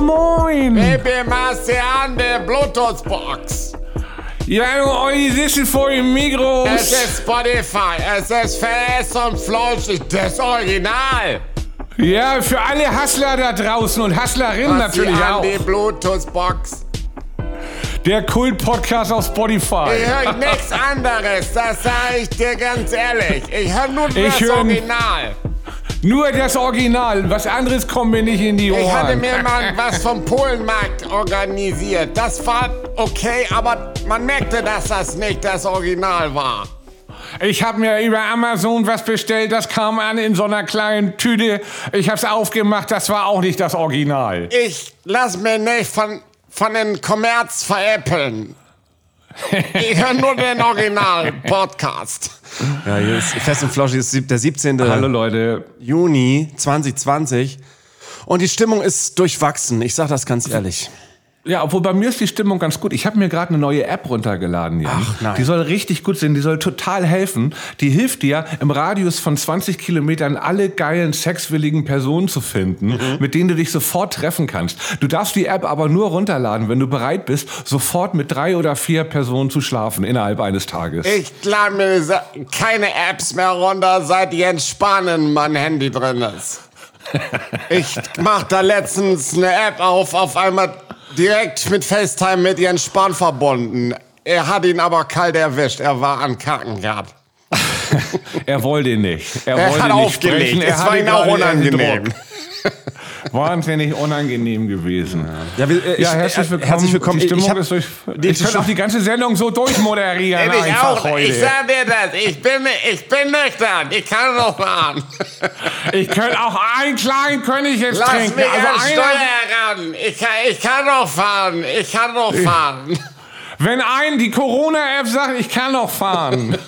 moin. Baby, machst dir an der Bluetooth-Box. Ja, ich sitze vor dem Mikro. Es ist Spotify, es ist fest und flauschig, das Original. Ja, für alle Hustler da draußen und Hustlerinnen natürlich auch. Die Bluetooth-Box. Der Kult-Podcast auf Spotify. Ich höre nichts anderes, das sage ich dir ganz ehrlich. Ich höre nur das Original. Nur das Original, was anderes kommt mir nicht in die Ohren. Ich hatte mir mal was vom Polenmarkt organisiert. Das war okay, aber man merkte, dass das nicht das Original war. Ich habe mir über Amazon was bestellt, das kam an in so einer kleinen Tüte. Ich habe es aufgemacht, das war auch nicht das Original. Ich lass mir nicht von den Kommerz veräppeln. Ich höre nur den Original-Podcast. Ja, hier ist Fest und Flauschig, ist der 17. Hallo Leute. Juni 2020 und die Stimmung ist durchwachsen, ich sag das ganz ehrlich. Ja, obwohl bei mir ist die Stimmung ganz gut. Ich habe mir gerade eine neue App runtergeladen, Jan. Ach nein. Die soll richtig gut sein, die soll total helfen. Die hilft dir, im Radius von 20 Kilometern alle geilen, sexwilligen Personen zu finden, mit denen du dich sofort treffen kannst. Du darfst die App aber nur runterladen, wenn du bereit bist, sofort mit 3 oder 4 Personen zu schlafen innerhalb eines Tages. Ich lade mir keine Apps mehr runter, seit Jens Spahn in mein Handy drin ist. Ich mach da letztens eine App auf einmal direkt mit FaceTime mit Jens Spahn verbunden. Er hat ihn aber kalt erwischt. Er war an Kackengard. Er wollte nicht. Er hat aufgelegt. Es war ihm auch unangenehm. Wahnsinnig unangenehm gewesen. Ja, herzlich willkommen. Die Stimmung ist durch. Ich könnte auch die ganze Sendung so durchmoderieren einfach heute. Ich sag dir das. Ich bin nüchtern. Ich kann noch fahren. Ich könnte auch einen kleinen König jetzt Lass trinken. mich an Steuer ran. Ich kann noch fahren. Ich kann noch fahren. Wenn die Corona-App sagt, ich kann noch fahren.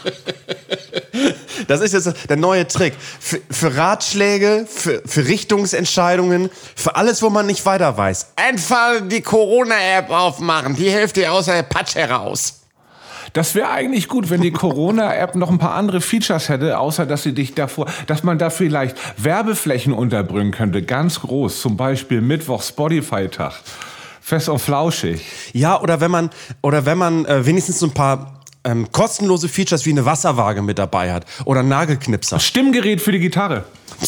Das ist jetzt der neue Trick. Für Ratschläge, für Richtungsentscheidungen, für alles, wo man nicht weiter weiß. Einfach die Corona-App aufmachen. Die hilft dir aus der Patsche raus. Das wäre eigentlich gut, wenn die Corona-App noch ein paar andere Features hätte, außer dass dass man da vielleicht Werbeflächen unterbringen könnte, ganz groß. Zum Beispiel Mittwoch Spotify-Tag. Fest und flauschig. Ja, oder wenn man wenigstens so ein paar kostenlose Features wie eine Wasserwaage mit dabei hat oder ein Nagelknipser. Stimmgerät für die Gitarre.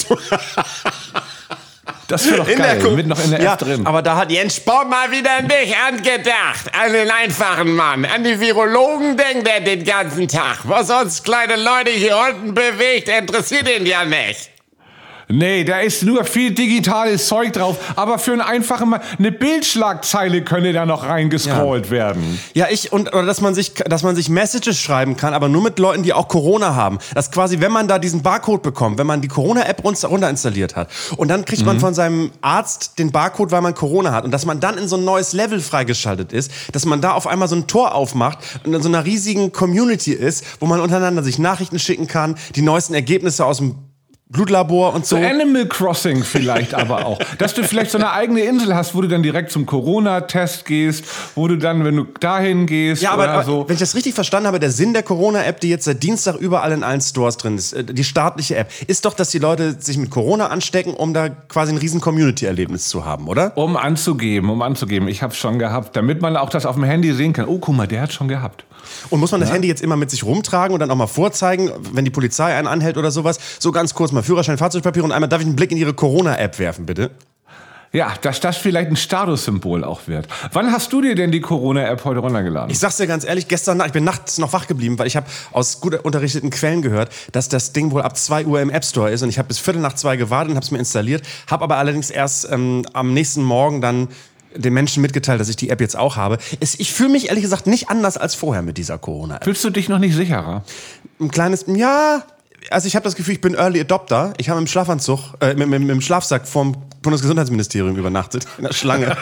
Das wäre doch geil, mit noch in der App drin. Aber da hat Jens Spahn mal wieder an dich angedacht. An den einfachen Mann. An die Virologen denkt er den ganzen Tag. Was uns kleine Leute hier unten bewegt, interessiert ihn ja nicht. Nee, da ist nur viel digitales Zeug drauf. Aber für einen einfachen Mann, eine Bildschlagzeile könnte da noch reingescrollt werden. Ja, oder dass man sich Messages schreiben kann, aber nur mit Leuten, die auch Corona haben. Das quasi, wenn man da diesen Barcode bekommt, wenn man die Corona-App runter installiert hat und dann kriegt man von seinem Arzt den Barcode, weil man Corona hat und dass man dann in so ein neues Level freigeschaltet ist, dass man da auf einmal so ein Tor aufmacht und in so einer riesigen Community ist, wo man untereinander sich Nachrichten schicken kann, die neuesten Ergebnisse aus dem Blutlabor und so. Animal Crossing vielleicht aber auch. Dass du vielleicht so eine eigene Insel hast, wo du dann direkt zum Corona-Test gehst, wo du dann, wenn du dahin gehst aber so. Wenn ich das richtig verstanden habe, der Sinn der Corona-App, die jetzt seit Dienstag überall in allen Stores drin ist, die staatliche App, ist doch, dass die Leute sich mit Corona anstecken, um da quasi ein riesen Community-Erlebnis zu haben, oder? Um anzugeben. Ich hab's schon gehabt, damit man auch das auf dem Handy sehen kann. Oh, guck mal, der hat schon gehabt. Und muss man das Handy jetzt immer mit sich rumtragen und dann auch mal vorzeigen, wenn die Polizei einen anhält oder sowas? So ganz kurz mal Führerschein, Fahrzeugpapier und einmal darf ich einen Blick in Ihre Corona-App werfen, bitte? Ja, dass das vielleicht ein Statussymbol auch wird. Wann hast du dir denn die Corona-App heute runtergeladen? Ich sag's dir ganz ehrlich, gestern Nacht, ich bin nachts noch wach geblieben, weil ich habe aus gut unterrichteten Quellen gehört, dass das Ding wohl ab 2 Uhr im App Store ist und ich habe bis 1:45 gewartet und habe es mir installiert, habe aber allerdings erst am nächsten Morgen dann den Menschen mitgeteilt, dass ich die App jetzt auch habe. Ich fühle mich ehrlich gesagt nicht anders als vorher mit dieser Corona-App. Fühlst du dich noch nicht sicherer? Ein kleines, ja. Also ich habe das Gefühl, ich bin Early Adopter. Ich habe im Schlafanzug, mit dem Schlafsack vom Bundesgesundheitsministerium übernachtet, in der Schlange.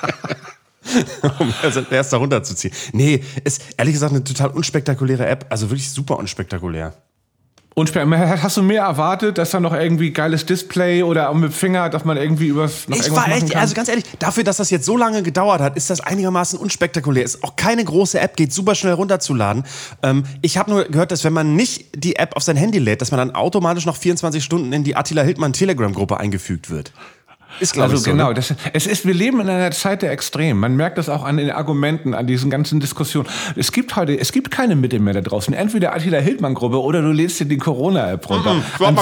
Um erst da runterzuziehen. Nee, ist ehrlich gesagt eine total unspektakuläre App. Also wirklich super unspektakulär. Hast du mehr erwartet, dass da noch irgendwie geiles Display oder mit Finger, dass man irgendwie irgendwas machen kann? Also ganz ehrlich, dafür, dass das jetzt so lange gedauert hat, ist das einigermaßen unspektakulär. Ist auch keine große App, geht super schnell runterzuladen. Ich habe nur gehört, dass wenn man nicht die App auf sein Handy lädt, dass man dann automatisch noch 24 Stunden in die Attila Hildmann Telegram-Gruppe eingefügt wird. Ist, glaube ich, so, genau. ne? Wir leben in einer Zeit der Extremen. Man merkt das auch an den Argumenten, an diesen ganzen Diskussionen. Es gibt keine Mitte mehr da draußen. Entweder Attila Hildmann-Gruppe oder du lädst dir die Corona-App runter.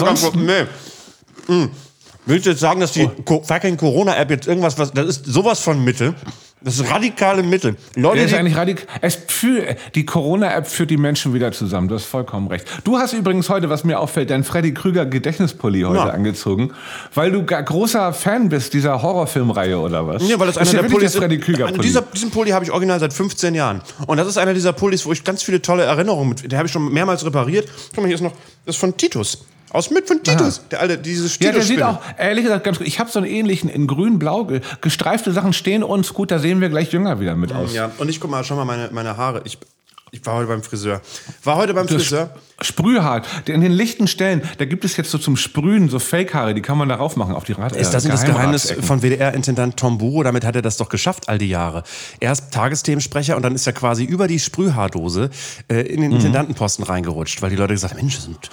Willst du jetzt sagen, dass die fucking Corona-App jetzt das ist sowas von Mitte? Das ist radikale Mitte. Leute, ist eigentlich die Corona-App führt die Menschen wieder zusammen. Du hast vollkommen recht. Du hast übrigens heute, was mir auffällt, deinen Freddy Krüger Gedächtnispulli heute angezogen, weil du großer Fan bist dieser Horrorfilmreihe oder was? Ja, weil das einer der Pullis ist. Freddy Krüger Pulli. Diesen Pulli habe ich original seit 15 Jahren. Und das ist einer dieser Pullis, wo ich ganz viele tolle Erinnerungen mit. Der habe ich schon mehrmals repariert. Guck mal, hier ist noch das ist von Titus. Von Titus. Der alte, dieses Ja, der sieht auch, ehrlich gesagt, ganz gut. Ich habe so einen ähnlichen in grün-blau, gestreifte Sachen stehen uns gut, da sehen wir gleich jünger wieder mit aus. Ja, und schau mal meine Haare. Ich war heute beim Friseur. Sprühhaar. In den lichten Stellen, da gibt es jetzt so zum Sprühen so Fake-Haare, die kann man darauf machen, auf die Rad. Ist das das Geheimnis von WDR-Intendant Tom Buro? Damit hat er das doch geschafft, all die Jahre. Erst Tagessthemensprecher und dann ist er quasi über die Sprühhaardose in den Intendantenposten reingerutscht, weil die Leute gesagt haben, Mensch, das sind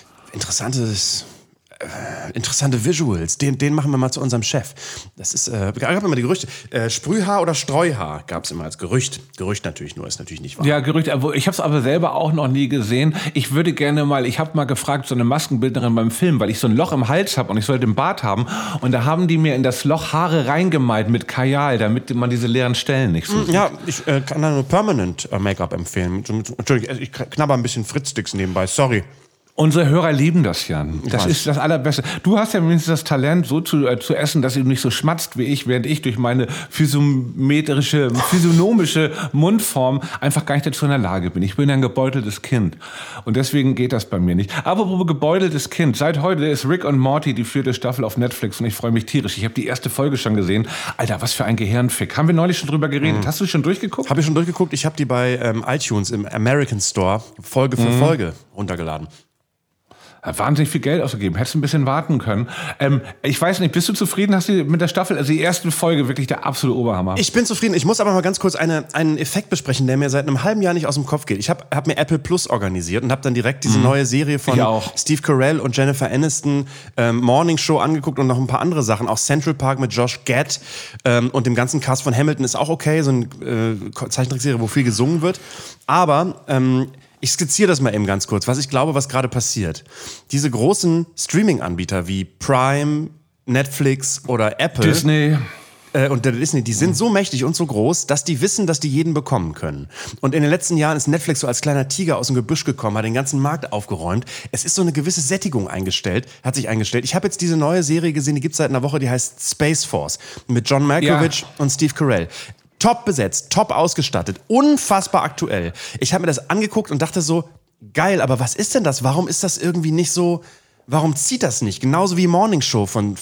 interessante Visuals. Den machen wir mal zu unserem Chef. Das ist, gab immer die Gerüchte. Sprühhaar oder Streuhaar gab es immer als Gerücht. Gerücht natürlich nur, ist natürlich nicht wahr. Ja, Gerücht. Ich habe es aber selber auch noch nie gesehen. Ich würde gerne mal, ich habe mal gefragt, so eine Maskenbildnerin beim Film, weil ich so ein Loch im Hals habe und ich sollte den Bart haben. Und da haben die mir in das Loch Haare reingemalt mit Kajal, damit man diese leeren Stellen nicht so sieht. Ja, ich kann da nur Permanent Make-up empfehlen. Entschuldigung, ich knabber ein bisschen Fritz-Sticks nebenbei, sorry. Unsere Hörer lieben das, Jan. Das ist das Allerbeste. Du hast ja mindestens das Talent, so zu essen, dass du nicht so schmatzt wie ich, während ich durch meine physiognomische Mundform einfach gar nicht dazu in der Lage bin. Ich bin ein gebeuteltes Kind. Und deswegen geht das bei mir nicht. Aber gebeuteltes Kind. Seit heute ist Rick und Morty die 4. Staffel auf Netflix und ich freue mich tierisch. Ich habe die erste Folge schon gesehen. Alter, was für ein Gehirnfick. Haben wir neulich schon drüber geredet? Hast du schon durchgeguckt? Habe ich schon durchgeguckt. Ich habe die bei iTunes im American Store Folge für Folge runtergeladen. Wahnsinnig viel Geld ausgegeben. Hättest ein bisschen warten können. Ich weiß nicht, bist du zufrieden? Hast du mit der Staffel, also die erste Folge, wirklich der absolute Oberhammer? Ich bin zufrieden. Ich muss aber mal ganz kurz einen Effekt besprechen, der mir seit einem halben Jahr nicht aus dem Kopf geht. Ich hab mir Apple Plus organisiert und habe dann direkt diese neue Serie von Steve Carell und Jennifer Aniston, Morning Show angeguckt und noch ein paar andere Sachen. Auch Central Park mit Josh Gad und dem ganzen Cast von Hamilton ist auch okay. So eine Zeichentrickserie, wo viel gesungen wird. Aber ich skizziere das mal eben ganz kurz, was ich glaube, was gerade passiert. Diese großen Streaming-Anbieter wie Prime, Netflix oder Apple Disney und der Disney, die sind so mächtig und so groß, dass die wissen, dass die jeden bekommen können. Und in den letzten Jahren ist Netflix so als kleiner Tiger aus dem Gebüsch gekommen, hat den ganzen Markt aufgeräumt. Es ist so eine gewisse Sättigung hat sich eingestellt. Ich habe jetzt diese neue Serie gesehen, die gibt es seit einer Woche, die heißt Space Force mit John Malkovich und Steve Carell. Top besetzt, top ausgestattet, unfassbar aktuell. Ich habe mir das angeguckt und dachte so, geil, aber was ist denn das? Warum ist das irgendwie nicht so, warum zieht das nicht? Genauso wie Morning Show von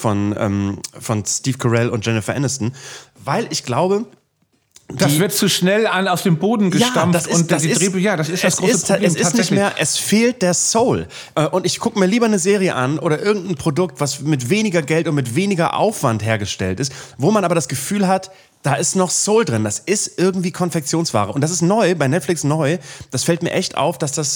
Steve Carell und Jennifer Aniston. Weil ich glaube, das wird zu schnell aus dem Boden gestampft. Das ist das große Problem. Es ist nicht mehr, es fehlt der Soul. Und ich gucke mir lieber eine Serie an oder irgendein Produkt, was mit weniger Geld und mit weniger Aufwand hergestellt ist, wo man aber das Gefühl hat, da ist noch Soul drin. Das ist irgendwie Konfektionsware. Und das ist neu, bei Netflix neu. Das fällt mir echt auf, dass das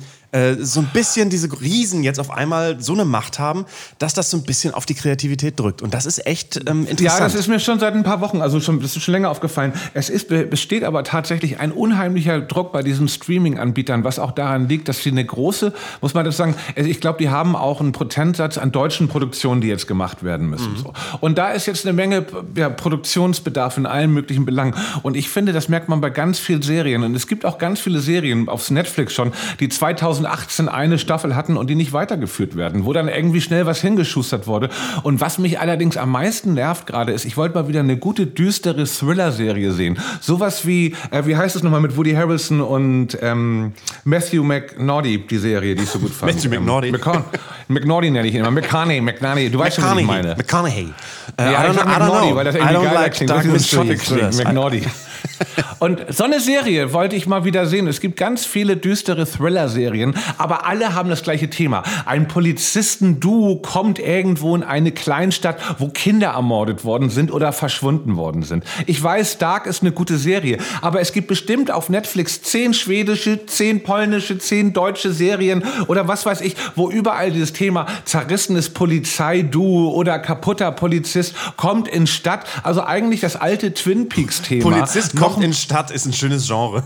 so ein bisschen diese Riesen jetzt auf einmal so eine Macht haben, dass das so ein bisschen auf die Kreativität drückt. Und das ist echt interessant. Ja, das ist mir schon seit ein paar Wochen, das ist schon länger aufgefallen. Besteht aber tatsächlich ein unheimlicher Druck bei diesen Streaming-Anbietern, was auch daran liegt, dass sie eine große, muss man das sagen, ich glaube, die haben auch einen Prozentsatz an deutschen Produktionen, die jetzt gemacht werden müssen. So. Und da ist jetzt eine Menge Produktionsbedarf in allen möglichen Belangen. Und ich finde, das merkt man bei ganz vielen Serien. Und es gibt auch ganz viele Serien auf Netflix schon, die 2018 eine Staffel hatten und die nicht weitergeführt werden, wo dann irgendwie schnell was hingeschustert wurde. Und was mich allerdings am meisten nervt gerade ist, ich wollte mal wieder eine gute, düstere Thriller-Serie sehen. Sowas wie heißt es nochmal mit Woody Harrelson und Matthew McNaughty, die Serie, die ich so gut fand. Matthew McNaughty. McNaughty nenne ich ihn immer. McConaughey. Du weißt schon, was ich meine. McConaughey. Ja, I don't know, weil das irgendwie geiler klingt. McNaughty. Und so eine Serie wollte ich mal wieder sehen. Es gibt ganz viele düstere Thriller-Serien, aber alle haben das gleiche Thema. Ein Polizisten-Duo kommt irgendwo in eine Kleinstadt, wo Kinder ermordet worden sind oder verschwunden worden sind. Ich weiß, Dark ist eine gute Serie, aber es gibt bestimmt auf Netflix 10 schwedische, 10 polnische, 10 deutsche Serien oder was weiß ich, wo überall dieses Thema zerrissenes Polizeiduo oder kaputter Polizist kommt in Stadt. Also eigentlich das alte Twin Peaks-Thema. Polizist kommt in Stadt ist ein schönes Genre.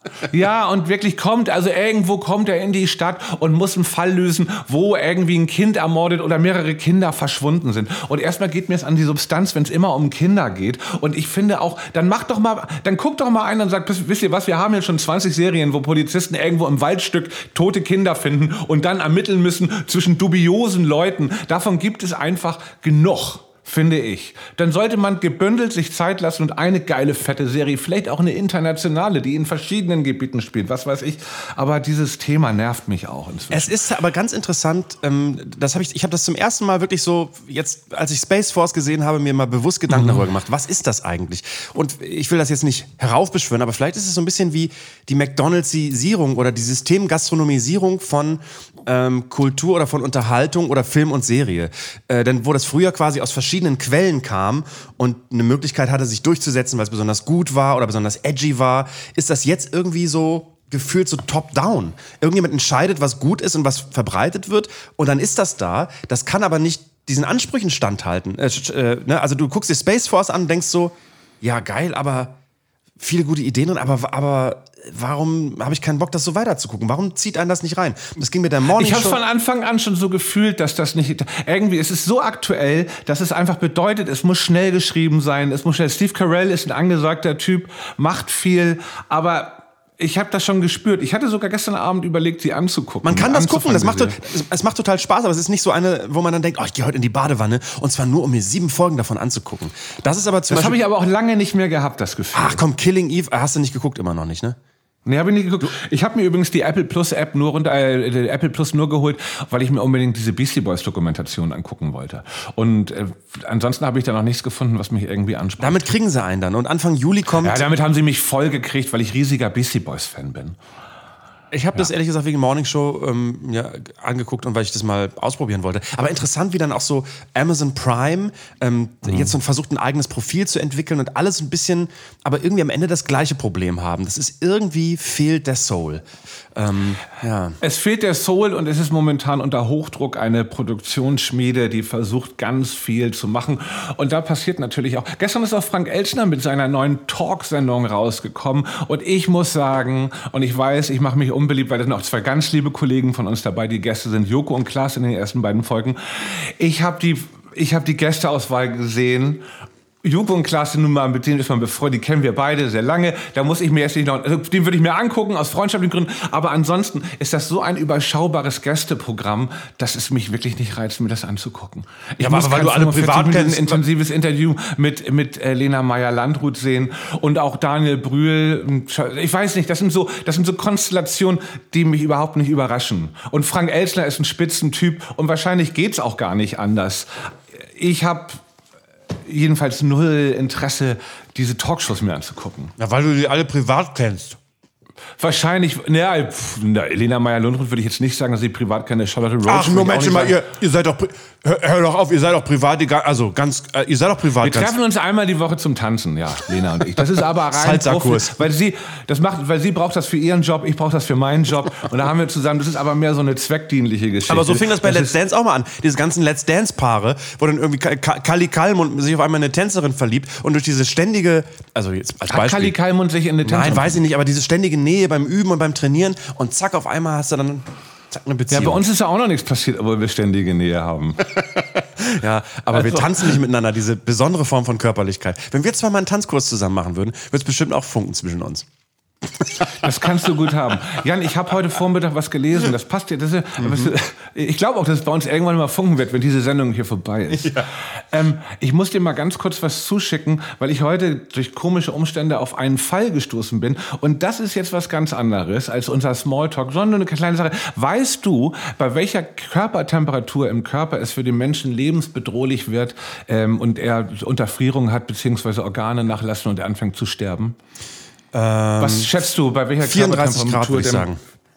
Ja, und wirklich irgendwo kommt er in die Stadt und muss einen Fall lösen, wo irgendwie ein Kind ermordet oder mehrere Kinder verschwunden sind. Und erstmal geht mir es an die Substanz, wenn es immer um Kinder geht. Und ich finde auch, dann guckt doch mal ein und sagt, wisst ihr was, wir haben jetzt schon 20 Serien, wo Polizisten irgendwo im Waldstück tote Kinder finden und dann ermitteln müssen zwischen dubiosen Leuten. Davon gibt es einfach genug. Finde ich. Dann sollte man gebündelt sich Zeit lassen und eine geile, fette Serie, vielleicht auch eine internationale, die in verschiedenen Gebieten spielt, was weiß ich. Aber dieses Thema nervt mich auch inzwischen. Es ist aber ganz interessant, ich habe das zum ersten Mal wirklich so, jetzt als ich Space Force gesehen habe, mir mal bewusst Gedanken darüber gemacht, was ist das eigentlich? Und ich will das jetzt nicht heraufbeschwören, aber vielleicht ist es so ein bisschen wie die McDonald'sisierung oder die Systemgastronomisierung von Kultur oder von Unterhaltung oder Film und Serie. Denn wo das früher quasi aus verschiedenen Quellen kam und eine Möglichkeit hatte, sich durchzusetzen, weil es besonders gut war oder besonders edgy war, ist das jetzt irgendwie so gefühlt so top-down. Irgendjemand entscheidet, was gut ist und was verbreitet wird und dann ist das da. Das kann aber nicht diesen Ansprüchen standhalten. Also du guckst dir Space Force an und denkst so, ja geil, aber viele gute Ideen drin, aber warum habe ich keinen Bock, das so weiterzugucken? Warum zieht einen das nicht rein? Das ging mit der Morning Show. Ich habe von Anfang an schon so gefühlt, dass das nicht irgendwie, es ist so aktuell, dass es einfach bedeutet, es muss schnell geschrieben sein, es muss schnell. Steve Carell ist ein angesagter Typ, macht viel, aber ich habe das schon gespürt. Ich hatte sogar gestern Abend überlegt, sie anzugucken. Man kann das gucken, es macht total Spaß, aber es ist nicht so eine, wo man dann denkt, ich gehe heute in die Badewanne und zwar nur, um mir 7 Folgen davon anzugucken. Das habe ich aber auch lange nicht mehr gehabt, das Gefühl. Ach komm, Killing Eve, hast du nicht geguckt, immer noch nicht, ne? Nee, habe ich nicht geguckt. Ich habe mir übrigens die Apple Plus App nur geholt, weil ich mir unbedingt diese Beastie Boys Dokumentation angucken wollte. Und ansonsten habe ich da noch nichts gefunden, was mich irgendwie anspricht. Damit kriegen sie einen dann. Und Anfang Juli kommt... Ja, damit haben sie mich voll gekriegt, weil ich riesiger Beastie Boys Fan bin. Ich habe das ehrlich gesagt wegen Morning Show angeguckt und weil ich das mal ausprobieren wollte. Aber interessant, wie dann auch so Amazon Prime jetzt so versucht, ein eigenes Profil zu entwickeln und alles ein bisschen, aber irgendwie am Ende das gleiche Problem haben. Das ist irgendwie fehlt der Soul. Es fehlt der Soul und es ist momentan unter Hochdruck eine Produktionsschmiede, die versucht, ganz viel zu machen. Und da passiert natürlich auch... Gestern ist auch Frank Elstner mit seiner neuen Talksendung rausgekommen. Und ich muss sagen, und ich weiß, ich mache mich unbeliebt, weil da sind auch 2 ganz liebe Kollegen von uns dabei. Die Gäste sind Joko und Klaas in den ersten beiden Folgen. Ich habe die Gästeauswahl gesehen. Joko und Klaas sind nun mal, mit denen ist man befreundet, die kennen wir beide sehr lange. Da muss ich mir jetzt nicht noch, also den würde ich mir angucken aus freundschaftlichen Gründen. Aber ansonsten ist das so ein überschaubares Gästeprogramm, dass es mich wirklich nicht reizt, mir das anzugucken. Weil du alle privat kennst. Ein intensives Interview mit Lena Meyer-Landrut sehen und auch Daniel Brühl. Ich weiß nicht, das sind so Konstellationen, die mich überhaupt nicht überraschen. Und Frank Elstner ist ein Spitzentyp und wahrscheinlich geht's auch gar nicht anders. Ich habe jedenfalls null Interesse, diese Talkshows mir anzugucken. Ja, weil du die alle privat kennst. Wahrscheinlich, Lena Meyer-Landrut würde ich jetzt nicht sagen, dass sie privat kenne. Charlotte Roach. Ach, Moment mal, ihr seid doch, hör doch auf, ihr seid doch privat, ihr seid doch privat. Wir treffen uns einmal die Woche zum Tanzen, ja, Lena und ich. Das ist aber rein weil sie braucht das für ihren Job, ich brauche das für meinen Job. Und da haben wir zusammen, das ist aber mehr so eine zweckdienliche Geschichte. Aber so fing das bei Let's Dance auch mal an. Diese ganzen Let's Dance-Paare, wo dann irgendwie Kalli Kalmund sich auf einmal in eine Tänzerin verliebt und durch diese ständige, also jetzt als Beispiel. Hat Kalli Kalmund sich in eine Tänzerin? Nein, weiß ich nicht, aber diese ständige Nähe beim Üben und beim Trainieren und zack, auf einmal hast du dann eine Beziehung. Ja, bei uns ist ja auch noch nichts passiert, obwohl wir ständige Nähe haben. Ja, aber wir tanzen nicht miteinander, diese besondere Form von Körperlichkeit. Wenn wir 2 mal einen Tanzkurs zusammen machen würden, würde es bestimmt auch funken zwischen uns. Das kannst du gut haben. Jan, ich habe heute Vormittag was gelesen. Das passt dir. Ich glaube auch, dass es bei uns irgendwann mal funken wird, wenn diese Sendung hier vorbei ist. Ja. Ich muss dir mal ganz kurz was zuschicken, weil ich heute durch komische Umstände auf einen Fall gestoßen bin. Und das ist jetzt was ganz anderes als unser Smalltalk, sondern eine kleine Sache. Weißt du, bei welcher Körpertemperatur im Körper es für den Menschen lebensbedrohlich wird und er Unterfrierung hat, beziehungsweise Organe nachlassen und er anfängt zu sterben? Was schätzt du, bei welcher 34 Grad würde ich sagen.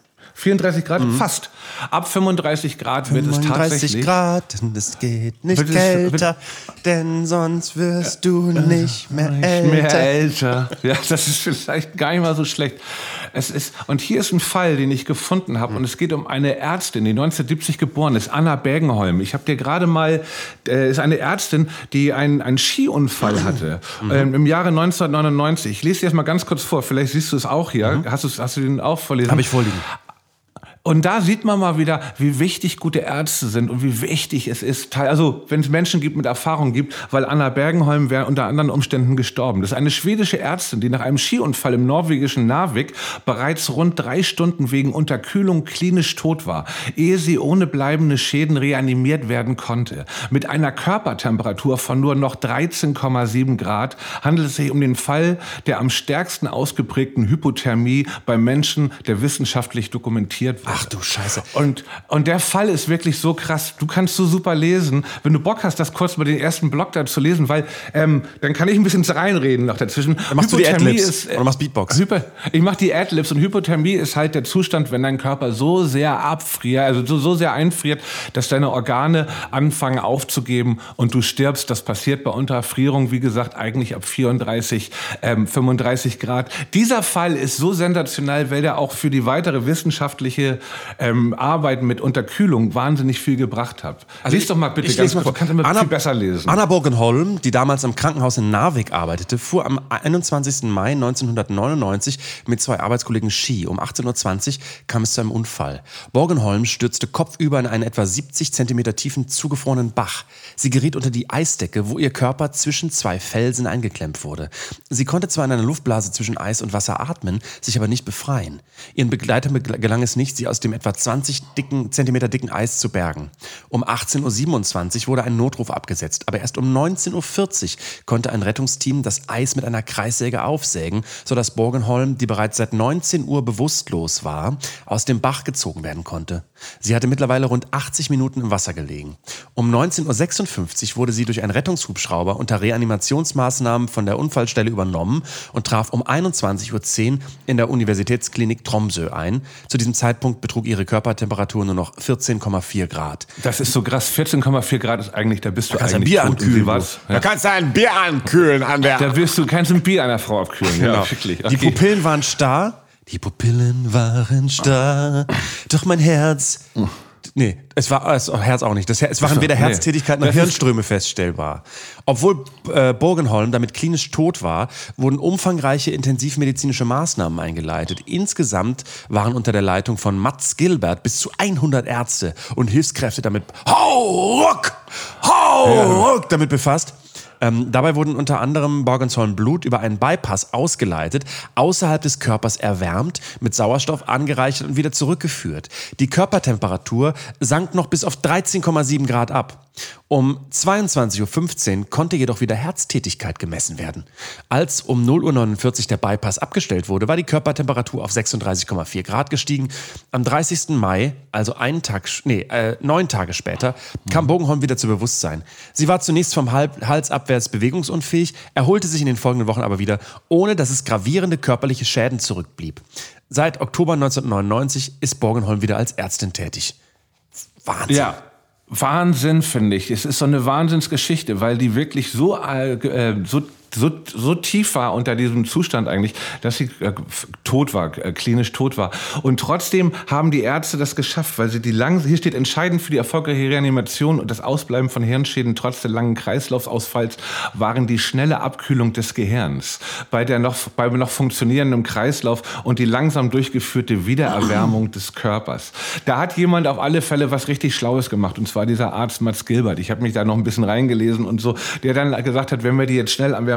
34 Grad? Fast. Ab 35 Grad wird es tatsächlich... 35 Grad, es geht nicht kälter, denn sonst wirst du nicht mehr älter. Ja, das ist vielleicht gar nicht mal so schlecht. Und hier ist ein Fall, den ich gefunden habe. Und es geht um eine Ärztin, die 1970 geboren ist, Anna Bergenholm. Ich habe dir gerade mal, ist eine Ärztin, die einen Skiunfall hatte im Jahre 1999. Ich lese dir das mal ganz kurz vor. Vielleicht siehst du es auch hier. Hast du den auch vorlesen? Habe ich vorliegen. Und da sieht man mal wieder, wie wichtig gute Ärzte sind und wie wichtig es ist, also wenn es Menschen gibt mit Erfahrung gibt, weil Anna Bergenholm wäre unter anderen Umständen gestorben. Das ist eine schwedische Ärztin, die nach einem Skiunfall im norwegischen Narvik bereits rund 3 Stunden wegen Unterkühlung klinisch tot war, ehe sie ohne bleibende Schäden reanimiert werden konnte. Mit einer Körpertemperatur von nur noch 13,7 Grad handelt es sich um den Fall der am stärksten ausgeprägten Hypothermie beim Menschen, der wissenschaftlich dokumentiert wird. Ach du Scheiße. Und der Fall ist wirklich so krass. Du kannst so super lesen. Wenn du Bock hast, das kurz mal den ersten Block da zu lesen, weil dann kann ich ein bisschen reinreden noch dazwischen. Dann machst du die Adlibs oder machst Beatbox. Ich mach die Adlibs und Hypothermie ist halt der Zustand, wenn dein Körper so sehr abfriert, also so sehr einfriert, dass deine Organe anfangen aufzugeben und du stirbst. Das passiert bei Unterfrierung, wie gesagt, eigentlich ab 34, 35 Grad. Dieser Fall ist so sensationell, weil der auch für die weitere wissenschaftliche Arbeiten mit Unterkühlung wahnsinnig viel gebracht hat. Also Lies doch mal bitte ganz kurz, du kannst immer viel besser lesen. Anna Bergenholm, die damals im Krankenhaus in Narvik arbeitete, fuhr am 21. Mai 1999 mit 2 Arbeitskollegen Ski. Um 18:20 Uhr kam es zu einem Unfall. Bergenholm stürzte kopfüber in einen etwa 70 Zentimeter tiefen, zugefrorenen Bach. Sie geriet unter die Eisdecke, wo ihr Körper zwischen 2 Felsen eingeklemmt wurde. Sie konnte zwar in einer Luftblase zwischen Eis und Wasser atmen, sich aber nicht befreien. Ihren Begleitern gelang es nicht, sie aus dem etwa 20 Zentimeter dicken Eis zu bergen. Um 18:27 Uhr wurde ein Notruf abgesetzt, aber erst um 19:40 Uhr konnte ein Rettungsteam das Eis mit einer Kreissäge aufsägen, sodass Bergenholm, die bereits seit 19 Uhr bewusstlos war, aus dem Bach gezogen werden konnte. Sie hatte mittlerweile rund 80 Minuten im Wasser gelegen. Um 19:56 Uhr wurde sie durch einen Rettungshubschrauber unter Reanimationsmaßnahmen von der Unfallstelle übernommen und traf um 21:10 Uhr in der Universitätsklinik Tromsø ein. Zu diesem Zeitpunkt betrug ihre Körpertemperatur nur noch 14,4 Grad. Das ist so krass. 14,4 Grad ist eigentlich, da bist du kannst eigentlich ein Bier ankühlen. Da kannst du ein Bier ankühlen an der... Kannst ein Bier einer Frau abkühlen. Genau. Ja, wirklich. Die Okay. Pupillen waren starr. Die Pupillen waren starr. Doch mein Herz... Nee, es war das Herz auch nicht. Es waren weder Herztätigkeit noch Hirnströme feststellbar. Obwohl Bergenholm damit klinisch tot war, wurden umfangreiche intensivmedizinische Maßnahmen eingeleitet. Insgesamt waren unter der Leitung von Mats Gilbert bis zu 100 Ärzte und Hilfskräfte damit damit befasst. Dabei wurden unter anderem Bergenholm Blut über einen Bypass ausgeleitet, außerhalb des Körpers erwärmt, mit Sauerstoff angereichert und wieder zurückgeführt. Die Körpertemperatur sank noch bis auf 13,7 Grad ab. Um 22:15 Uhr konnte jedoch wieder Herztätigkeit gemessen werden. Als um 0:49 Uhr der Bypass abgestellt wurde, war die Körpertemperatur auf 36,4 Grad gestiegen. Am 30. Mai, also 9 Tage später, kam Bergenholm wieder zu Bewusstsein. Sie war zunächst vom Hals abwärts bewegungsunfähig, erholte sich in den folgenden Wochen aber wieder, ohne dass es gravierende körperliche Schäden zurückblieb. Seit Oktober 1999 ist Bergenholm wieder als Ärztin tätig. Wahnsinn. Ja. Wahnsinn, finde ich. Es ist so eine Wahnsinnsgeschichte, weil die wirklich so tief war unter diesem Zustand eigentlich, dass sie tot war, klinisch tot war. Und trotzdem haben die Ärzte das geschafft, weil sie hier steht, entscheidend für die erfolgreiche Reanimation und das Ausbleiben von Hirnschäden trotz des langen Kreislaufausfalls waren die schnelle Abkühlung des Gehirns bei noch funktionierendem Kreislauf und die langsam durchgeführte Wiedererwärmung des Körpers. Da hat jemand auf alle Fälle was richtig Schlaues gemacht, und zwar dieser Arzt Mats Gilbert. Ich habe mich da noch ein bisschen reingelesen und so, der dann gesagt hat, wenn wir die jetzt schnell anwärmen,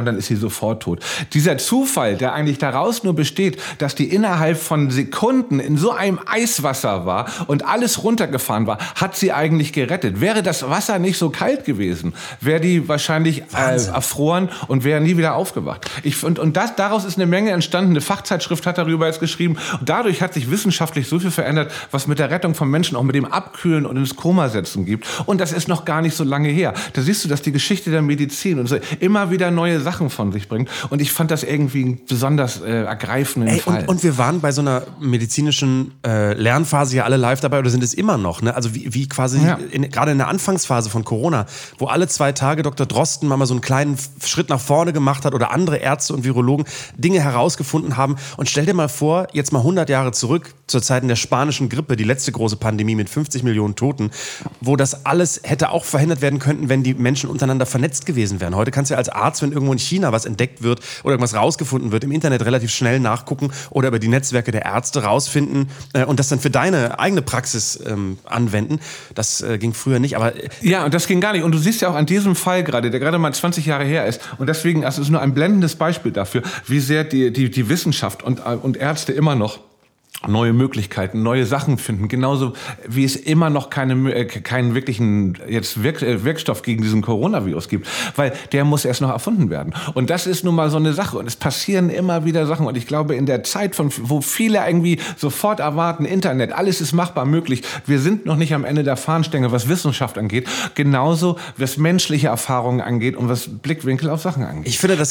dann ist sie sofort tot. Dieser Zufall, der eigentlich daraus nur besteht, dass die innerhalb von Sekunden in so einem Eiswasser war und alles runtergefahren war, hat sie eigentlich gerettet. Wäre das Wasser nicht so kalt gewesen, wäre die wahrscheinlich erfroren und wäre nie wieder aufgewacht. Daraus ist eine Menge entstanden. Eine Fachzeitschrift hat darüber jetzt geschrieben. Und dadurch hat sich wissenschaftlich so viel verändert, was mit der Rettung von Menschen, auch mit dem Abkühlen und ins Koma setzen gibt. Und das ist noch gar nicht so lange her. Da siehst du, dass die Geschichte der Medizin und so immer wieder neue Sachen von sich bringt. Und ich fand das irgendwie einen besonders ergreifenden Fall. Und wir waren bei so einer medizinischen Lernphase ja alle live dabei oder sind es immer noch. Ne? Also wie quasi gerade in der Anfangsphase von Corona, wo alle 2 Tage Dr. Drosten mal so einen kleinen Schritt nach vorne gemacht hat oder andere Ärzte und Virologen Dinge herausgefunden haben. Und stell dir mal vor, jetzt mal 100 Jahre zurück, zur Zeiten der spanischen Grippe, die letzte große Pandemie mit 50 Millionen Toten, wo das alles hätte auch verhindert werden können, wenn die Menschen untereinander vernetzt gewesen wären. Heute kannst du ja als Arzt, wenn irgendwo in China was entdeckt wird oder irgendwas rausgefunden wird, im Internet relativ schnell nachgucken oder über die Netzwerke der Ärzte rausfinden und das dann für deine eigene Praxis anwenden. Das ging früher nicht, aber... Ja, und das ging gar nicht. Und du siehst ja auch an diesem Fall gerade, der gerade mal 20 Jahre her ist. Und deswegen, das ist nur ein blendendes Beispiel dafür, wie sehr die Wissenschaft und Ärzte immer noch neue Möglichkeiten, neue Sachen finden. Genauso wie es immer noch keinen wirklichen Wirkstoff gegen diesen Coronavirus gibt. Weil der muss erst noch erfunden werden. Und das ist nun mal so eine Sache. Und es passieren immer wieder Sachen. Und ich glaube, in der Zeit, wo viele irgendwie sofort erwarten, Internet, alles ist machbar möglich. Wir sind noch nicht am Ende der Fahnenstange, was Wissenschaft angeht. Genauso, was menschliche Erfahrungen angeht und was Blickwinkel auf Sachen angeht. Ich finde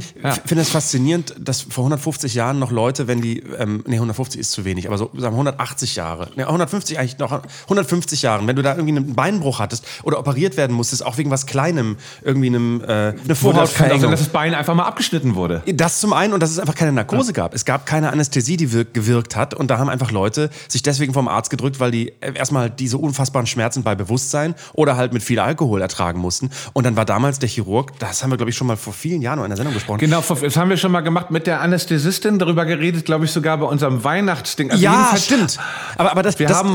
das faszinierend, dass vor 150 Jahren noch Leute, wenn die, 150 ist zu wenig, aber so sagen wir 180 Jahre, 150 eigentlich noch, 150 Jahren, wenn du da irgendwie einen Beinbruch hattest oder operiert werden musstest, auch wegen was Kleinem, irgendwie eine Vorhautverengung. Dass das Bein einfach mal abgeschnitten wurde. Das zum einen und dass es einfach keine Narkose gab. Es gab keine Anästhesie, die gewirkt hat und da haben einfach Leute sich deswegen vom Arzt gedrückt, weil die erstmal diese unfassbaren Schmerzen bei Bewusstsein oder halt mit viel Alkohol ertragen mussten. Und dann war damals der Chirurg, das haben wir glaube ich schon mal vor vielen Jahren noch in der Sendung gesprochen. Genau, das haben wir schon mal gemacht mit der Anästhesistin, darüber geredet, glaube ich sogar bei unserem Weihnachtsding. Also ja, stimmt. Aber wir haben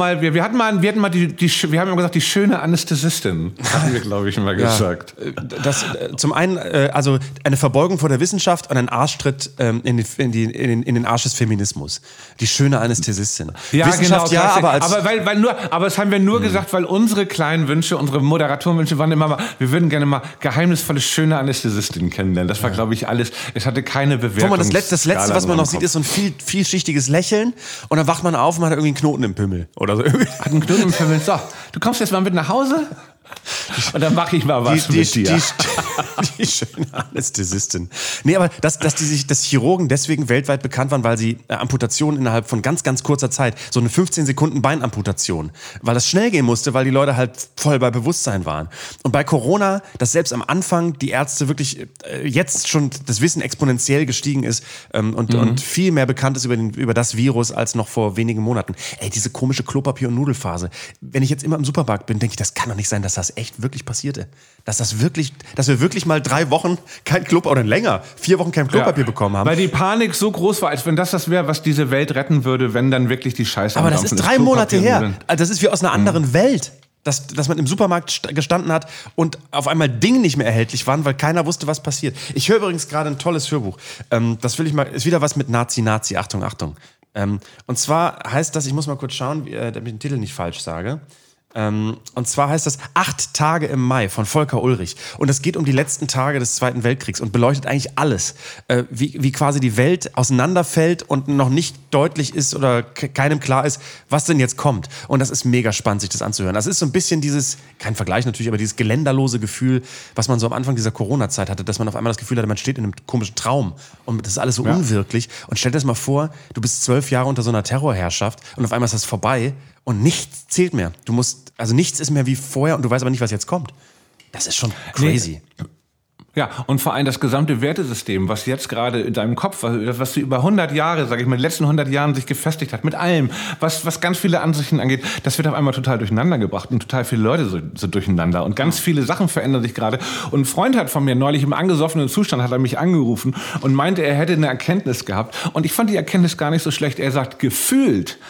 immer gesagt, die schöne Anästhesistin, haben wir, glaube ich, mal gesagt. Das, zum einen, also eine Verbeugung vor der Wissenschaft und ein Arschtritt in den Arsch des Feminismus. Die schöne Anästhesistin. Ja, Wissenschaft, genau. Ja, aber das haben wir nur gesagt, weil unsere kleinen Wünsche, unsere Moderatorenwünsche waren immer mal, wir würden gerne mal geheimnisvolle, schöne Anästhesistin kennenlernen. Das war, glaube ich, alles. Es hatte keine Bewertung. Das Letzte, was man noch sieht, ist so ein vielschichtiges Lächeln und dann wacht man auf und hat irgendwie einen Knoten im Pimmel oder so. Hat einen Knoten im Pimmel. So, du kommst jetzt mal mit nach Hause? Und dann mache ich mal was mit dir. Die schöne Anästhesistin. Nee, aber dass Chirurgen deswegen weltweit bekannt waren, weil sie Amputationen innerhalb von ganz, ganz kurzer Zeit, so eine 15 Sekunden Beinamputation, weil das schnell gehen musste, weil die Leute halt voll bei Bewusstsein waren. Und bei Corona, dass selbst am Anfang die Ärzte wirklich jetzt schon das Wissen exponentiell gestiegen ist und viel mehr bekannt ist über das Virus als noch vor wenigen Monaten. Ey, diese komische Klopapier- und Nudelphase. Wenn ich jetzt immer im Supermarkt bin, denke ich, das kann doch nicht sein, dass das echt wirklich passierte. Dass wir wirklich mal 3 Wochen kein Klopapier oder länger, 4 Wochen kein Klopapier bekommen haben. Weil die Panik so groß war, als wenn das wäre, was diese Welt retten würde, wenn dann wirklich die Scheiße Aber das ist 3 Monate her. Also das ist wie aus einer anderen Welt. Dass man im Supermarkt gestanden hat und auf einmal Dinge nicht mehr erhältlich waren, weil keiner wusste, was passiert. Ich höre übrigens gerade ein tolles Hörbuch. Das will ich mal, ist wieder was mit Nazi. Achtung. Und zwar heißt das, ich muss mal kurz schauen, damit ich den Titel nicht falsch sage. Und zwar heißt das 8 Tage im Mai von Volker Ulrich. Und es geht um die letzten Tage des Zweiten Weltkriegs und beleuchtet eigentlich alles. Wie quasi die Welt auseinanderfällt und noch nicht deutlich ist oder keinem klar ist, was denn jetzt kommt. Und das ist mega spannend, sich das anzuhören. Das ist so ein bisschen dieses, kein Vergleich natürlich, aber dieses geländerlose Gefühl, was man so am Anfang dieser Corona-Zeit hatte, dass man auf einmal das Gefühl hatte, man steht in einem komischen Traum und das ist alles so unwirklich. Und stell dir das mal vor, du bist 12 Jahre unter so einer Terrorherrschaft und auf einmal ist das vorbei. Und nichts zählt mehr. Nichts ist mehr wie vorher und du weißt aber nicht, was jetzt kommt. Das ist schon crazy. Nee. Ja, und vor allem das gesamte Wertesystem, was jetzt gerade in deinem Kopf, was über 100 Jahre, sage ich mal, in den letzten 100 Jahren sich gefestigt hat, mit allem, was ganz viele Ansichten angeht, das wird auf einmal total durcheinander gebracht und total viele Leute sind durcheinander und ganz viele Sachen verändern sich gerade. Und ein Freund hat von mir neulich im angesoffenen Zustand, hat er mich angerufen und meinte, er hätte eine Erkenntnis gehabt. Und ich fand die Erkenntnis gar nicht so schlecht. Er sagt, gefühlt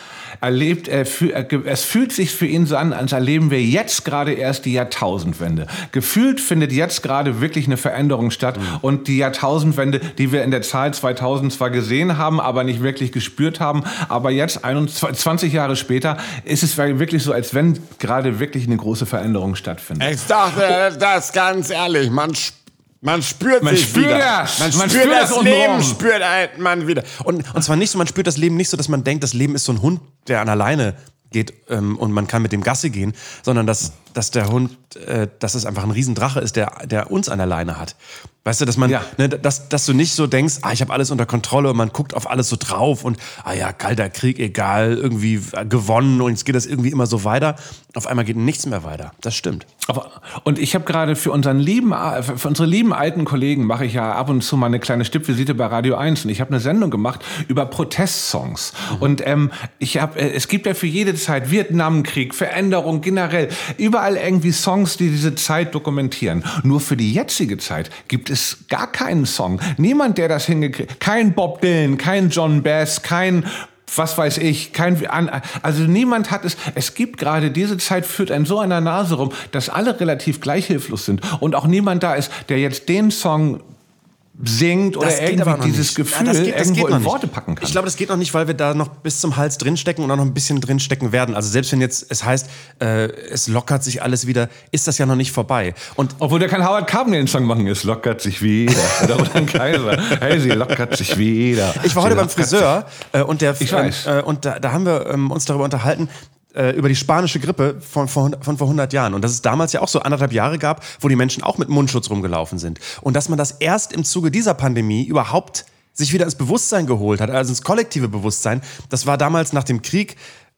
es fühlt sich für ihn so an, als erleben wir jetzt gerade erst die Jahrtausendwende. Gefühlt findet jetzt gerade wirklich eine Veränderung statt und die Jahrtausendwende, die wir in der Zahl 2000 zwar gesehen haben, aber nicht wirklich gespürt haben, aber jetzt 20 Jahre später ist es wirklich so, als wenn gerade wirklich eine große Veränderung stattfindet. Ich dachte, das ganz ehrlich, man spürt sich wieder. Das. Man spürt das Leben, spürt man wieder. Und zwar nicht so, man spürt das Leben nicht so, dass man denkt, das Leben ist so ein Hund, der an alleine geht und man kann mit dem Gassi gehen, sondern dass der Hund, dass es einfach ein Riesendrache ist, der uns an der Leine hat. Weißt du, dass man, dass du nicht so denkst, ich habe alles unter Kontrolle und man guckt auf alles so drauf und, kalter Krieg, egal, irgendwie gewonnen und jetzt geht das irgendwie immer so weiter. Auf einmal geht nichts mehr weiter. Das stimmt. Und ich habe gerade für unsere lieben alten Kollegen mache ich ja ab und zu mal eine kleine Stippvisite bei Radio 1 und ich habe eine Sendung gemacht über Protestsongs. Und es gibt ja für jede Zeit Vietnamkrieg, Veränderung generell, überall irgendwie Songs, die diese Zeit dokumentieren. Nur für die jetzige Zeit gibt es gar keinen Song. Niemand, der das hingekriegt. Kein Bob Dylan, kein John Bass, kein was weiß ich, also niemand hat es. Es gibt gerade, diese Zeit führt einen so an der Nase rum, dass alle relativ gleich hilflos sind und auch niemand da ist, der jetzt den Song singt oder irgendwie dieses Gefühl irgendwo in Worte packen kann. Ich glaube, das geht noch nicht, weil wir da noch bis zum Hals drinstecken und auch noch ein bisschen drinstecken werden. Also selbst wenn jetzt es heißt, es lockert sich alles wieder, ist das ja noch nicht vorbei. Und obwohl der kann Howard Carpendale den Song machen, es lockert sich wieder. Oder ein Kaiser, hey, sie lockert sich wieder. Ich war heute beim Friseur und da haben wir uns darüber unterhalten, über die spanische Grippe von vor 100 Jahren. Und dass es damals ja auch so 1,5 Jahre gab, wo die Menschen auch mit Mundschutz rumgelaufen sind. Und dass man das erst im Zuge dieser Pandemie überhaupt sich wieder ins Bewusstsein geholt hat, also ins kollektive Bewusstsein. Das war damals nach dem Krieg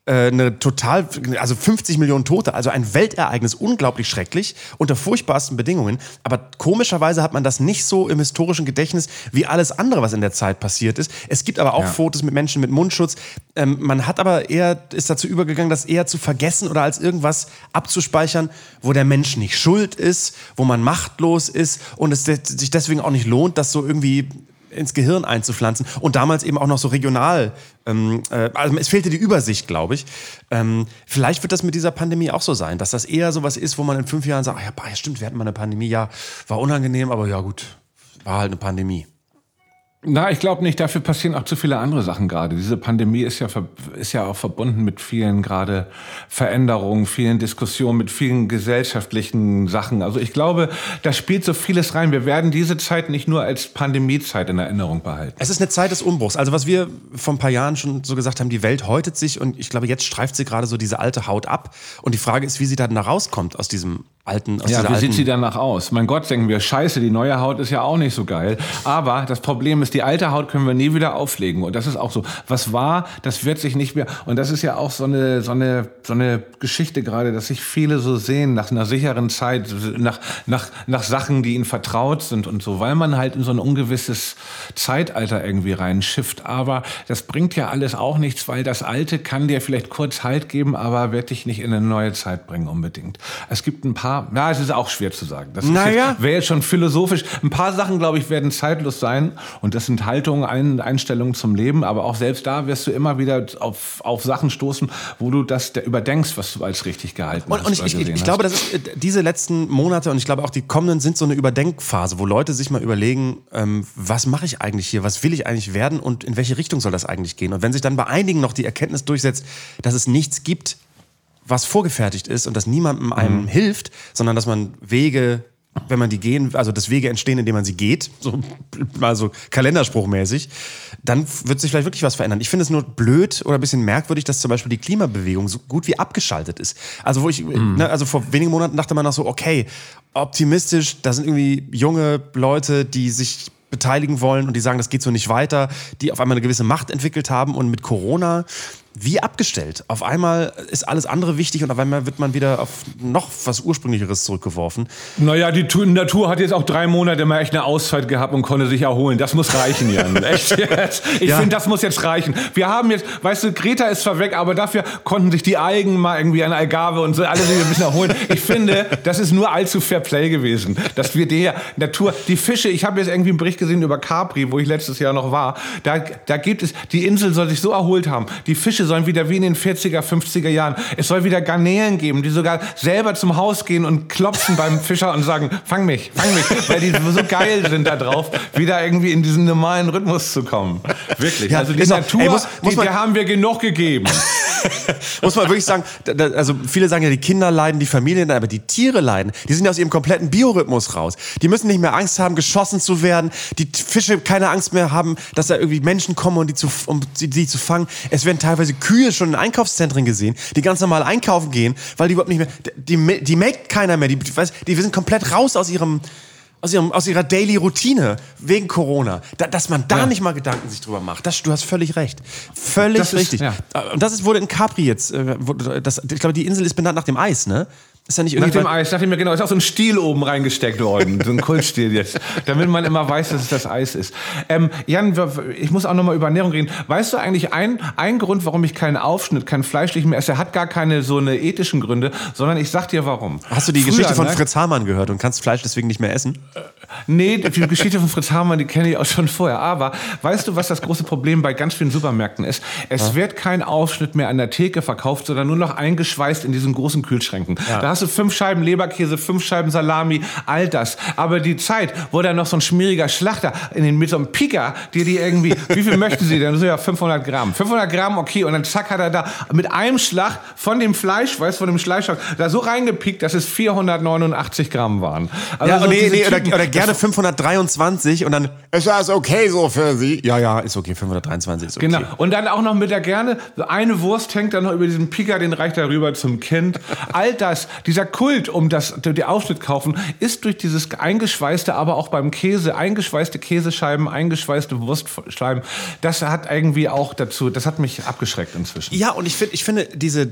also 50 Millionen Tote, also ein Weltereignis, unglaublich schrecklich, unter furchtbarsten Bedingungen. Aber komischerweise hat man das nicht so im historischen Gedächtnis wie alles andere, was in der Zeit passiert ist. Es gibt aber auch Fotos mit Menschen mit Mundschutz. Man hat aber ist dazu übergegangen, das eher zu vergessen oder als irgendwas abzuspeichern, wo der Mensch nicht schuld ist, wo man machtlos ist und es sich deswegen auch nicht lohnt, das so irgendwie ins Gehirn einzupflanzen und damals eben auch noch so regional. Also es fehlte die Übersicht, glaube ich. Vielleicht wird das mit dieser Pandemie auch so sein, dass das eher sowas ist, wo man in 5 Jahren sagt, ja stimmt, wir hatten mal eine Pandemie, ja, war unangenehm, aber ja gut, war halt eine Pandemie. Na, ich glaube nicht. Dafür passieren auch zu viele andere Sachen gerade. Diese Pandemie ist ja auch verbunden mit vielen gerade Veränderungen, vielen Diskussionen, mit vielen gesellschaftlichen Sachen. Also ich glaube, da spielt so vieles rein. Wir werden diese Zeit nicht nur als Pandemiezeit in Erinnerung behalten. Es ist eine Zeit des Umbruchs. Also was wir vor ein paar Jahren schon so gesagt haben, die Welt häutet sich und ich glaube, jetzt streift sie gerade so diese alte Haut ab. Und die Frage ist, wie sie dann da rauskommt aus diesem wie sieht sie danach aus? Mein Gott, denken wir, scheiße, die neue Haut ist ja auch nicht so geil. Aber das Problem ist, die alte Haut können wir nie wieder auflegen. Und das ist auch so. Was war, das wird sich nicht mehr. Und das ist ja auch so eine Geschichte gerade, dass sich viele so sehen nach einer sicheren Zeit, nach Sachen, die ihnen vertraut sind und so, weil man halt in so ein ungewisses Zeitalter irgendwie reinschifft. Aber das bringt ja alles auch nichts, weil das Alte kann dir vielleicht kurz Halt geben, aber wird dich nicht in eine neue Zeit bringen unbedingt. Es gibt ein paar, es ist auch schwer zu sagen. Das wäre jetzt schon philosophisch. Ein paar Sachen, glaube ich, werden zeitlos sein. Und das sind Haltungen, Einstellungen zum Leben. Aber auch selbst da wirst du immer wieder auf Sachen stoßen, wo du das überdenkst, was du als richtig gehalten hast. Und ich glaube, das ist diese letzten Monate und ich glaube auch die kommenden sind so eine Überdenkphase, wo Leute sich mal überlegen, was mache ich eigentlich hier? Was will ich eigentlich werden? Und in welche Richtung soll das eigentlich gehen? Und wenn sich dann bei einigen noch die Erkenntnis durchsetzt, dass es nichts gibt, was vorgefertigt ist und dass niemandem einem hilft, sondern dass man Wege, wenn man die gehen, also dass Wege entstehen, indem man sie geht, so mal so kalenderspruchmäßig, dann wird sich vielleicht wirklich was verändern. Ich finde es nur blöd oder ein bisschen merkwürdig, dass zum Beispiel die Klimabewegung so gut wie abgeschaltet ist. Also also vor wenigen Monaten dachte man noch so, okay, optimistisch, da sind irgendwie junge Leute, die sich beteiligen wollen und die sagen, das geht so nicht weiter, die auf einmal eine gewisse Macht entwickelt haben und mit Corona wie abgestellt. Auf einmal ist alles andere wichtig und auf einmal wird man wieder auf noch was Ursprünglicheres zurückgeworfen. Naja, die Natur hat jetzt auch 3 Monate mal echt eine Auszeit gehabt und konnte sich erholen. Das muss reichen, Jan. Echt jetzt. Ich finde, das muss jetzt reichen. Wir haben jetzt, weißt du, Greta ist zwar weg, aber dafür konnten sich die Algen mal irgendwie an Algarve und so alle sich ein bisschen erholen. Ich finde, das ist nur allzu Fair Play gewesen, dass wir der Natur, die Fische, ich habe jetzt irgendwie einen Bericht gesehen über Capri, wo ich letztes Jahr noch war, da gibt es, die Insel soll sich so erholt haben, die Fische Fische sollen wieder wie in den 40er, 50er Jahren. Es soll wieder Garnelen geben, die sogar selber zum Haus gehen und klopfen beim Fischer und sagen, fang mich, weil die so geil sind da drauf, wieder irgendwie in diesen normalen Rhythmus zu kommen. Wirklich. Ja, Also die Natur, der haben wir genug gegeben. Muss man wirklich sagen, also viele sagen ja, die Kinder leiden, die Familien leiden, aber die Tiere leiden. Die sind ja aus ihrem kompletten Biorhythmus raus. Die müssen nicht mehr Angst haben, geschossen zu werden. Die Fische keine Angst mehr haben, dass da irgendwie Menschen kommen, um die zu fangen. Es werden teilweise Kühe schon in Einkaufszentren gesehen, die ganz normal einkaufen gehen, weil die überhaupt nicht mehr, die melkt keiner mehr. Die sind komplett raus aus ihrer Daily Routine wegen Corona. Dass man da nicht mal Gedanken sich drüber macht. Du hast völlig recht. Völlig richtig. Und das wurde in Capri jetzt, ich glaube, die Insel ist benannt nach dem Eis, ne? Ist ja nicht nach dem Eis, genau, ist auch so ein Stiel oben reingesteckt worden, so ein Kultstiel jetzt, damit man immer weiß, dass es das Eis ist. Jan, ich muss auch nochmal über Ernährung reden. Weißt du eigentlich ein Grund, warum ich keinen Aufschnitt, kein Fleisch nicht mehr esse? Hat gar keine so eine ethischen Gründe, sondern ich sag dir warum. Hast du die Geschichte von Fritz Hamann gehört und kannst Fleisch deswegen nicht mehr essen? Nee, die Geschichte von Fritz Hamann, die kenne ich auch schon vorher. Aber weißt du, was das große Problem bei ganz vielen Supermärkten ist? Es wird kein Aufschnitt mehr an der Theke verkauft, sondern nur noch eingeschweißt in diesen großen Kühlschränken. Ja. Da hast du 5 Scheiben Leberkäse, 5 Scheiben Salami, all das. Aber die Zeit, wo dann noch so ein schmieriger Schlachter mit so einem Pika, die irgendwie, wie viel möchten Sie denn? So, ja, 500 Gramm. 500 Gramm, okay. Und dann zack hat er da mit einem Schlag von dem Fleisch, von dem Schleichstock, da so reingepiekt, dass es 489 Gramm waren. Also ja, oder gerne 523 und dann, ist das okay so für Sie? Ja, ist okay, 523 ist okay. Genau. Und dann auch noch mit der gerne, eine Wurst hängt dann noch über diesen Pika, den reicht er rüber zum Kind. All das, dieser Kult die Aufschnitt kaufen, ist durch dieses eingeschweißte, aber auch beim Käse, eingeschweißte Käsescheiben, eingeschweißte Wurstscheiben, das hat irgendwie auch dazu, das hat mich abgeschreckt inzwischen. Ja, und ich finde diese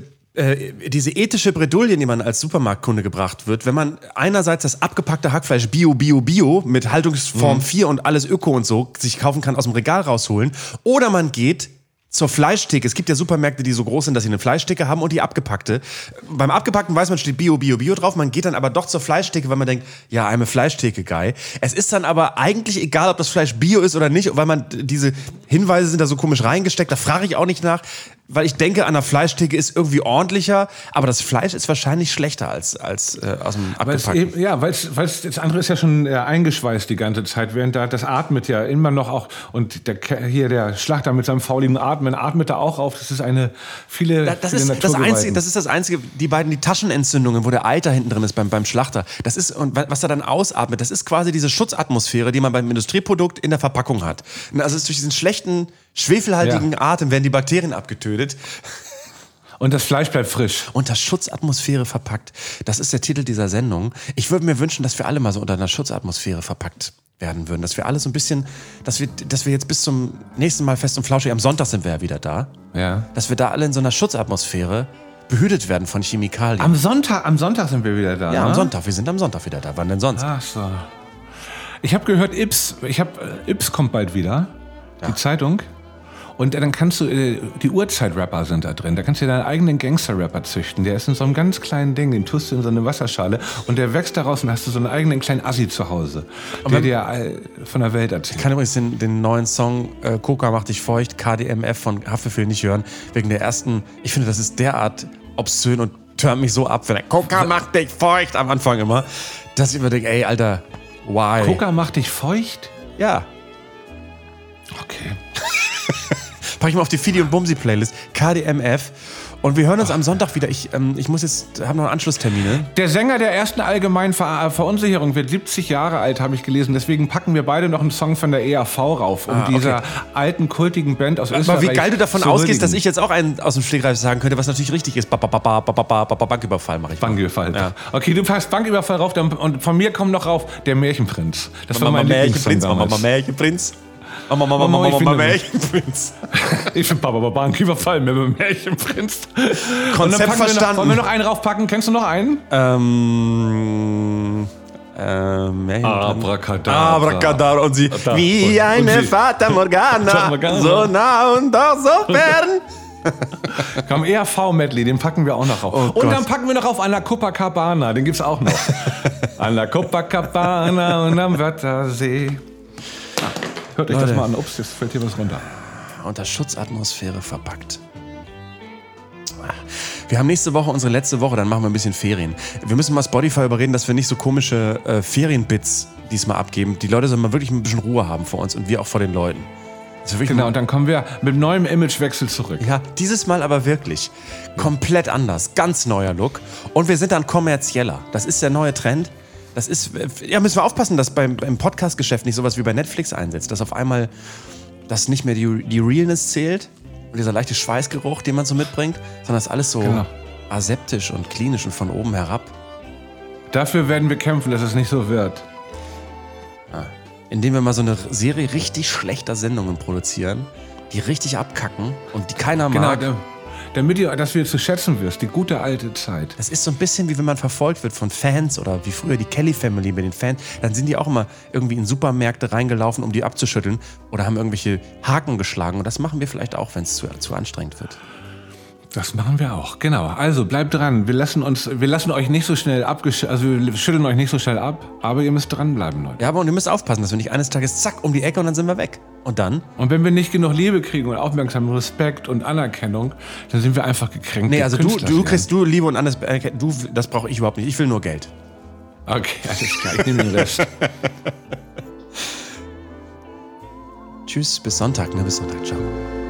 ethische Bredouille, die man als Supermarktkunde gebracht wird, wenn man einerseits das abgepackte Hackfleisch Bio mit Haltungsform 4 und alles Öko und so sich kaufen kann, aus dem Regal rausholen, oder man geht zur Fleischtheke. Es gibt ja Supermärkte, die so groß sind, dass sie eine Fleischtheke haben und die abgepackte. Beim abgepackten weiß man, steht Bio drauf. Man geht dann aber doch zur Fleischtheke, weil man denkt, ja, I'm a Fleischtheke-Guy. Es ist dann aber eigentlich egal, ob das Fleisch Bio ist oder nicht, weil man diese Hinweise sind da so komisch reingesteckt. Da frage ich auch nicht nach, weil ich denke, an der Fleischtheke ist irgendwie ordentlicher, aber das Fleisch ist wahrscheinlich schlechter als aus dem abgepackten. Weil das andere ist ja schon eingeschweißt die ganze Zeit, während das atmet ja immer noch auch, und der Schlachter mit seinem fauligen Atmen atmet da auch auf. Das ist das ist das Einzige, die Taschenentzündungen, wo der Eiter hinten drin ist beim Schlachter. Das ist, und was er dann ausatmet, das ist quasi diese Schutzatmosphäre, die man beim Industrieprodukt in der Verpackung hat. Also durch diesen schlechten, schwefelhaltigen Atem werden die Bakterien abgetötet. Und das Fleisch bleibt frisch. Unter Schutzatmosphäre verpackt. Das ist der Titel dieser Sendung. Ich würde mir wünschen, dass wir alle mal so unter einer Schutzatmosphäre verpackt werden würden. Dass wir alle so ein bisschen, dass wir jetzt bis zum nächsten Mal Fest und Flauschig, am Sonntag sind wir ja wieder da. Ja. Dass wir da alle in so einer Schutzatmosphäre behütet werden von Chemikalien. Am Sonntag sind wir wieder da. Ja, am Sonntag. Wir sind am Sonntag wieder da. Wann denn sonst? Ach so. Ich habe gehört, Ips kommt bald wieder. Ja. Die Zeitung. Und dann kannst du, die Urzeit-Rapper sind da drin, da kannst du dir deinen eigenen Gangster-Rapper züchten. Der ist in so einem ganz kleinen Ding, den tust du in so eine Wasserschale und der wächst daraus und hast du so einen eigenen kleinen Assi zu Hause, der dir von der Welt erzählt. Ich kann übrigens den neuen Song Coca macht dich feucht, KDMF von Haftbefehl nicht hören, wegen der ersten, ich finde, das ist derart obszön und turnt mich so ab, wenn der Coca macht dich feucht am Anfang immer, dass ich mir denke, ey, Alter, why? Coca macht dich feucht? Ja. Okay. Pack ich mal auf die Fidi und Bumsi Playlist. KDMF. Und wir hören uns am Sonntag wieder. Ich habe noch Anschlusstermine. Der Sänger der ersten allgemeinen Verunsicherung wird 70 Jahre alt, habe ich gelesen. Deswegen packen wir beide noch einen Song von der EAV rauf, um dieser alten, kultigen Band aus Österreich. Aber wie geil du davon ausgehst, dass ich jetzt auch einen aus dem Stegreif sagen könnte, was natürlich richtig ist. Banküberfall mache ich. Banküberfall. Ja. Okay, du packst Banküberfall rauf und von mir kommt noch rauf der Märchenprinz. Das war mein Lieblingssong damals. Märchenprinz. Märchenprinz. Ich finde Banküberfall mit dem Märchenprinz. Konzept verstanden. Wollen wir noch einen raufpacken? Kennst du noch einen? Abracadabra. Und sie, wie eine Fata Morgana, so nah und doch so fern. Komm, ERV-Medley, den packen wir auch noch auf. Und dann packen wir noch auf An la Copacabana, den gibt's auch noch. An la Copacabana und am Wörthersee. Hört euch das mal an. Ups, jetzt fällt hier was runter. Unter Schutzatmosphäre verpackt. Wir haben nächste Woche unsere letzte Woche, dann machen wir ein bisschen Ferien. Wir müssen mal Spotify überreden, dass wir nicht so komische Ferienbits diesmal abgeben. Die Leute sollen mal wirklich ein bisschen Ruhe haben vor uns und wir auch vor den Leuten. Genau, und dann kommen wir mit neuem Imagewechsel zurück. Ja, dieses Mal aber wirklich komplett anders, ganz neuer Look. Und wir sind dann kommerzieller. Das ist der neue Trend. Das ist, ja, müssen wir aufpassen, dass beim Podcast-Geschäft nicht sowas wie bei Netflix einsetzt, dass auf einmal das nicht mehr die Realness zählt und dieser leichte Schweißgeruch, den man so mitbringt, sondern das alles so aseptisch und klinisch und von oben herab. Dafür werden wir kämpfen, dass es nicht so wird. Indem wir mal so eine Serie richtig schlechter Sendungen produzieren, die richtig abkacken und die keiner mag. Genau, damit ihr das wieder zu schätzen wisst, die gute alte Zeit. Das ist so ein bisschen wie wenn man verfolgt wird von Fans oder wie früher die Kelly Family mit den Fans. Dann sind die auch immer irgendwie in Supermärkte reingelaufen, um die abzuschütteln oder haben irgendwelche Haken geschlagen. Und das machen wir vielleicht auch, wenn es zu anstrengend wird. Das machen wir auch, genau. Also bleibt dran. Wir lassen euch nicht so schnell wir schütteln euch nicht so schnell ab, aber ihr müsst dranbleiben, Leute. Ja, aber und ihr müsst aufpassen, dass wir nicht eines Tages zack um die Ecke und dann sind wir weg. Und dann? Und wenn wir nicht genug Liebe kriegen und Aufmerksamkeit, Respekt und Anerkennung, dann sind wir einfach gekränkt. Nee, also du kriegst Liebe und Anerkennung, das brauche ich überhaupt nicht. Ich will nur Geld. Okay, alles klar, ich nehme den Rest. Tschüss, bis Sonntag, Ciao.